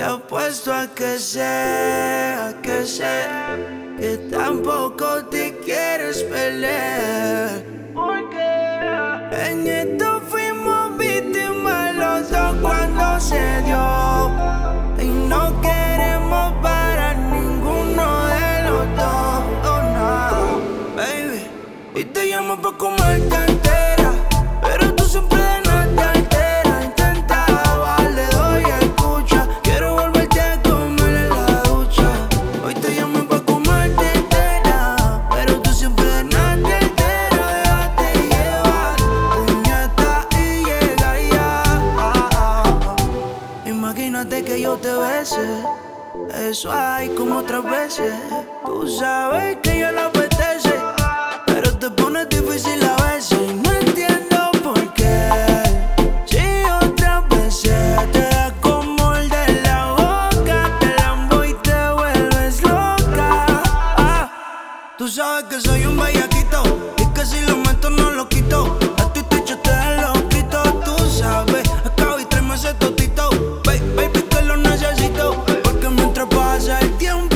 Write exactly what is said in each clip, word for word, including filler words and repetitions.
Te apuesto a que sé, a que sé que tampoco te quieres pelear. Porque en esto fuimos víctimas los dos cuando se dio. Y no queremos parar ninguno de los dos, oh, no, baby. Y te llamo pa' comerte entera, pero tú siempre de nada te alteras. Intenta le doy escucha. Quiero volverte a comer en la ducha. Hoy te llamo pa' comerte entera, pero tú siempre de nada te alteras. Déjate llevar, puñeta, y llega ya. Imagínate que yo te bese, eso hay como otras veces. Tú sabes que yo la apetece, pero te pones difícil a veces. Y no entiendo por qué, si otras veces te da como el de la boca, te lambo y te vuelves loca. Ah, tú sabes que soy un bellaquito y que si lo meto no lo quito. A ti te echo te lo quito, tú sabes. Acabo y tráeme ese totito, baby, baby, que lo necesito. Porque mientras pasa el tiempo,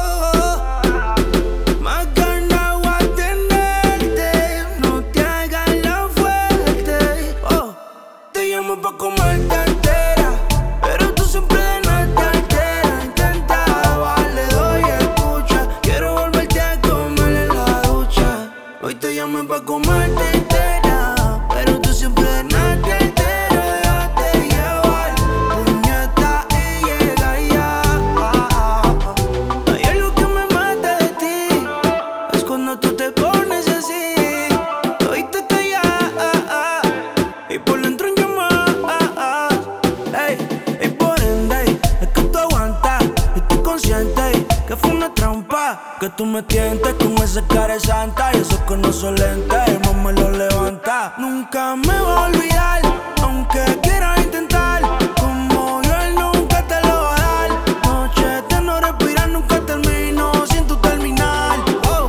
más ganas voy a tenerte. No te hagas la fuerte, oh. Te llamo pa' comerte entera, pero tú siempre de nada te alteras. Intenta le doy escucha. Quiero volverte a comer en la ducha. Hoy te llamo pa' comerte entera, pero tú siempre de nada te alteras. Déjate llevar, puñeta, y llega ya. Hay algo que me mata de ti, es cuando tú te pones así. Hoy te callas y por dentro en llamas. Ey, y por ende es que tú aguantas y tú consciente que fue una trampa, que tú me tientes con esa cara de santa y esos que no son lentes, no me lo levanta. Nunca me va a olvidar, aunque quieras intentar. Como yo él nunca te lo va a dar. Noche de no respirar, nunca termino sin tu terminar. Oh.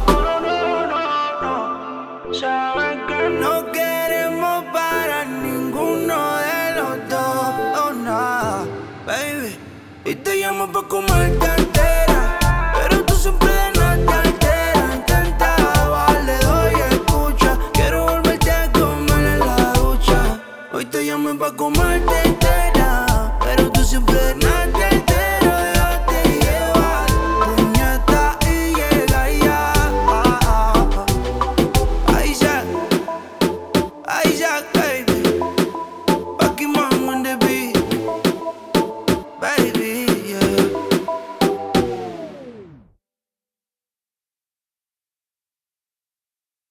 Sabes que no queremos parar ninguno de los dos, oh, no, baby. Y te llamo pa' comerte entera, pero tú siempre de nada te alteras. Intenta le doy escucha. Quiero volverte a comer en la ducha. Hoy te llamo pa' comerte